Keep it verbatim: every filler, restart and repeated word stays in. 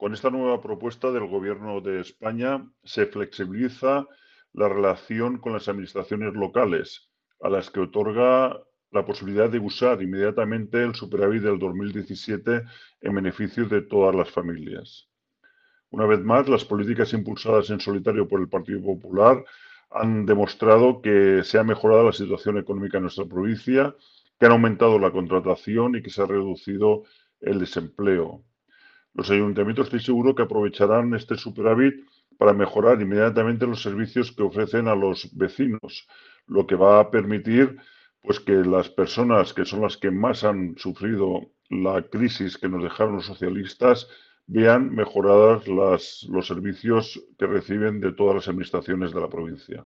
Con esta nueva propuesta del Gobierno de España se flexibiliza la relación con las administraciones locales, a las que otorga la posibilidad de usar inmediatamente el superávit del dos mil diecisiete en beneficio de todas las familias. Una vez más, las políticas impulsadas en solitario por el Partido Popular han demostrado que se ha mejorado la situación económica en nuestra provincia, que han aumentado la contratación y que se ha reducido el desempleo. Los ayuntamientos estoy seguro que aprovecharán este superávit para mejorar inmediatamente los servicios que ofrecen a los vecinos, lo que va a permitir pues que las personas que son las que más han sufrido la crisis que nos dejaron los socialistas vean mejoradas las, los servicios que reciben de todas las administraciones de la provincia.